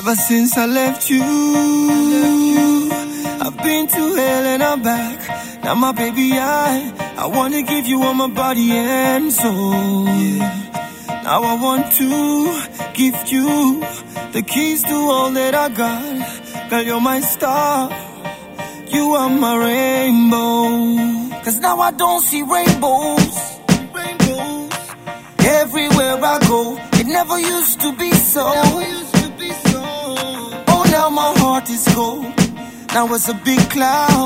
Ever since I left you, I've been to hell and I'm back. Now my baby, I wanna give you all my body and soul. Now I want to give you the keys to all that I got. Girl, you're my star, you are my rainbow. Cause now I don't see rainbows everywhere I go. It never used to be so. Oh, now my heart is cold. Now it's a big cloud,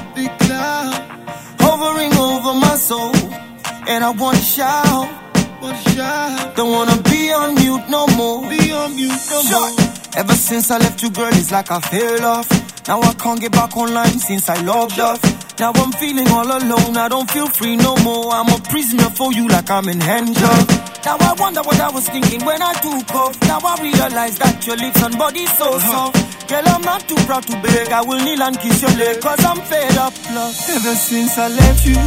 hovering over my soul. And I want to shout, don't wanna be on mute no more. Ever since I left you, girl, it's like I fell off. Now I can't get back online since I loved off. Now I'm feeling all alone, I don't feel free no more. I'm a prisoner for you like I'm in handcuffs. Now I wonder what I was thinking when I took off. Now I realize that your lips and body so soft. Girl, I'm not too proud to beg, I will kneel and kiss your leg, cause I'm fed up, love. Ever since I left you,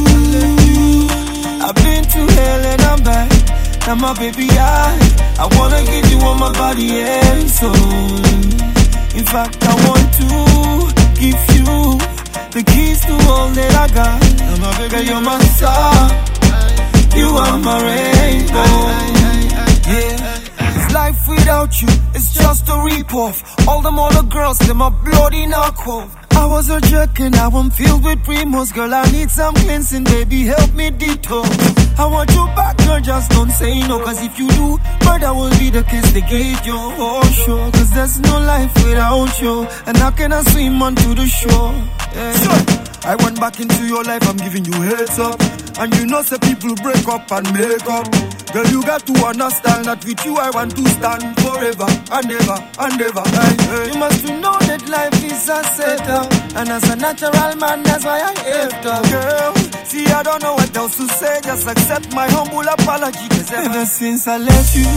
I've been to hell and I'm back. Now my baby, I wanna give you all my body and soul. In fact, I want to give you the keys to all that I got. Now my baby, you're my star, you are my rainbow. Yeah. It's life without you, it's just a rip-off. All them other girls, them a bloody knockoff. I was a jerk and now I'm filled with remorse. Girl, I need some cleansing, baby, help me detox. I want you back, girl, just don't say no. Cause if you do, murder will be the case they gave you. Oh, sure, cause there's no life without you. And how can I swim onto the shore? Yeah. Sure. I went back into your life, I'm giving you heads up. And you know, say people break up and make up. Girl, you got to understand that with you I want to stand forever and ever and ever. Hey. You must know that life is a setup. And as a natural man, that's why I hate up. Girl, see, I don't know what else to say. Just accept my humble apology. Cause ever since I left you,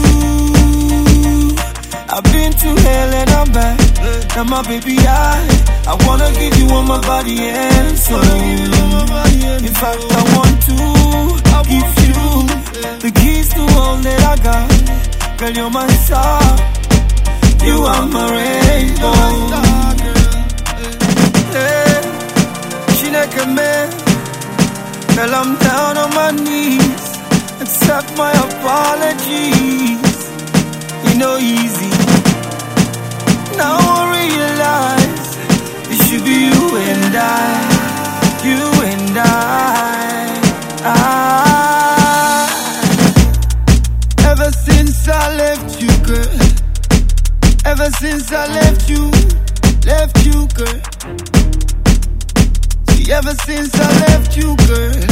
I've been to hell and I'm back. Now my baby, I wanna give you all my body and soul. In fact, I want to give you the keys to all that I got. Girl, you're my star, you are my rainbow. Hey, Chineke man, girl, I'm down on my knees. Accept my apologies. You know, easy. Now I realize it should be you and I, you and Ever since I left you, girl. Ever since I left you, girl. See, ever since I left you, girl.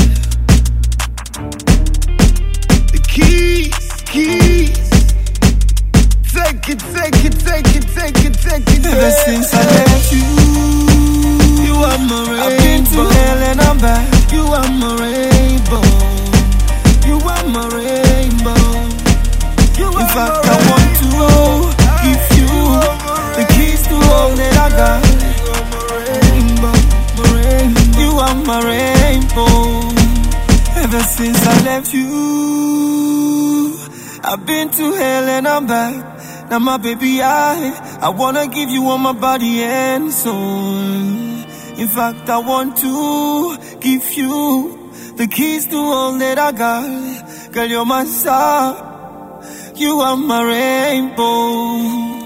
The keys. Take it. Ever since I left you are my rainbow. I've been to hell and I'm back. You are my rainbow. You are my rainbow. In fact, I want to give you the keys to all that I got. You are my rainbow. Ever since I left you, I've been to hell and I'm back. Now my baby, I wanna give you all my body and soul. In fact, I want to give you the keys to all that I got. Girl, you're my star, you are my rainbow.